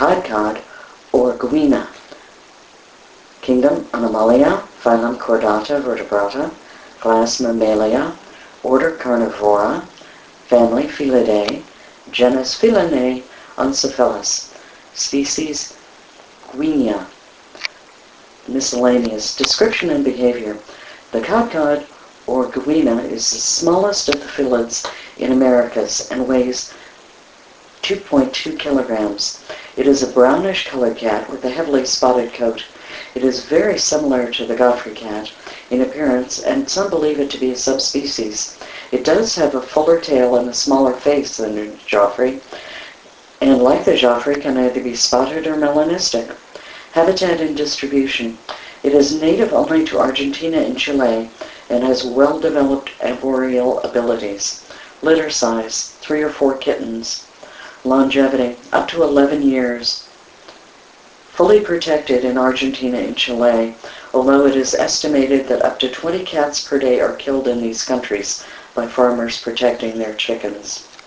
codcod, or guina. Kingdom Animalia, phylum Chordata vertebrata, class Mammalia, order Carnivora, family Felidae, genus Felinae, Oncephalus, species Guinia. Miscellaneous description and behavior. The codcod, or guina, is the smallest of the felids in Americas and weighs 2.2 kilograms. It is a brownish-colored cat with a heavily spotted coat. It is very similar to the Godfrey cat in appearance, and some believe it to be a subspecies. It does have a fuller tail and a smaller face than the Joffrey, and like the Joffrey, can either be spotted or melanistic. Habitat and distribution. It is native only to Argentina and Chile and has well-developed arboreal abilities. Litter size, 3 or 4 kittens. Longevity, up to 11 years. Fully protected in Argentina and Chile, although it is estimated that up to 20 cats per day are killed in these countries by farmers protecting their chickens.